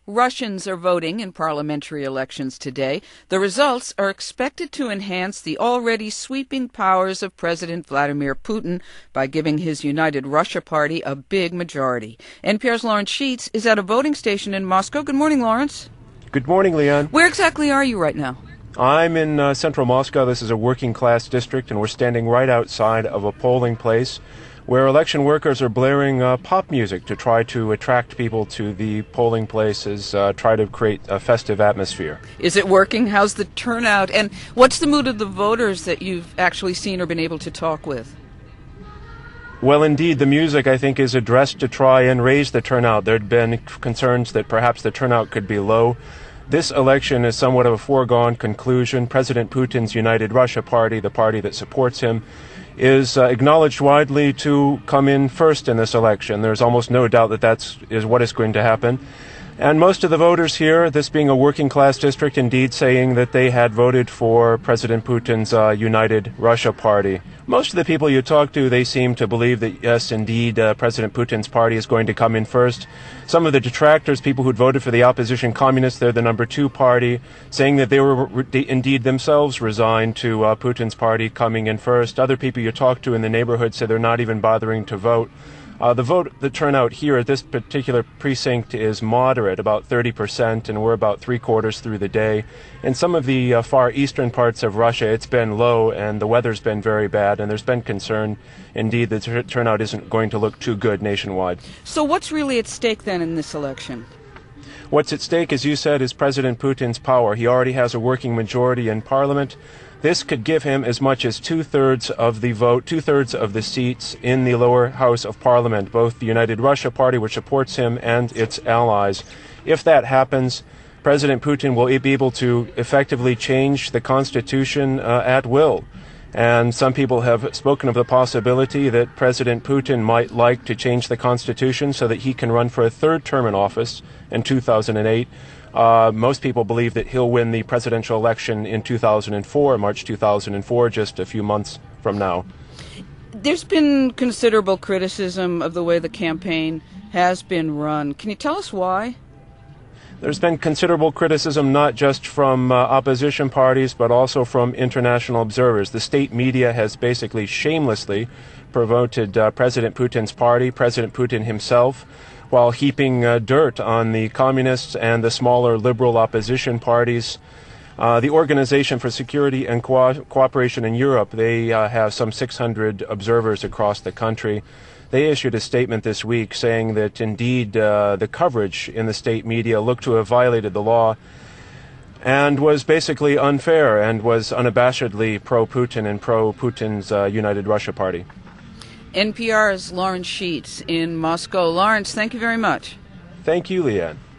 Russians are voting in parliamentary elections today. The results are expected to enhance the already sweeping powers of President Vladimir Putin by giving his United Russia Party a big majority. NPR's Lawrence Sheets is at a voting station in Moscow. Good morning, Lawrence. Good morning, Leanne. Where exactly are you right now? I'm in central Moscow. This is a working-class district, and we're standing right outside of a polling place where election workers are blaring pop music to try to attract people to the polling places, try to create a festive atmosphere. Is it working? How's the turnout? And what's the mood of the voters that you've actually seen or been able to talk with? Well, indeed, the music, I think, is addressed to try and raise the turnout. There had been concerns that perhaps the turnout could be low. This election is somewhat of a foregone conclusion. President Putin's United Russia Party, the party that supports him, is acknowledged widely to come in first in this election. There's almost no doubt that that is what is going to happen. And most of the voters here, this being a working-class district, indeed saying that they had voted for President Putin's United Russia Party. Most of the people you talk to, they seem to believe that, yes, indeed, President Putin's party is going to come in first. Some of the detractors, people who'd voted for the opposition communists, they're the number 2 party, saying that they were indeed themselves resigned to Putin's party coming in first. Other people you talk to in the neighborhood say they're not even bothering to vote. The turnout here at this particular precinct is moderate, about 30%, and we're about 3/4 through the day. In some of the far eastern parts of Russia, it's been low, and the weather's been very bad, and there's been concern, indeed, that the turnout isn't going to look too good nationwide. So what's really at stake then in this election? What's at stake, as you said, is President Putin's power. He already has a working majority in parliament. This could give him as much as 2/3 of the vote, 2/3 of the seats in the lower house of parliament, both the United Russia Party, which supports him, and its allies. If that happens, President Putin will be able to effectively change the constitution at will. And some people have spoken of the possibility that President Putin might like to change the constitution so that he can run for a 3rd term in office in 2008. Most people believe that he'll win the presidential election in 2004, March 2004, just a few months from now. There's been considerable criticism of the way the campaign has been run. Can you tell us why? There's been considerable criticism not just from opposition parties, but also from international observers. The state media has basically shamelessly promoted President Putin's party, President Putin himself, while heaping dirt on the communists and the smaller liberal opposition parties. The Organization for Security and Cooperation in Europe, they have some 600 observers across the country. They issued a statement this week saying that indeed the coverage in the state media looked to have violated the law and was basically unfair and was unabashedly pro-Putin and pro-Putin's United Russia Party. NPR's Lawrence Sheets in Moscow. Lawrence, thank you very much. Thank you, Leanne.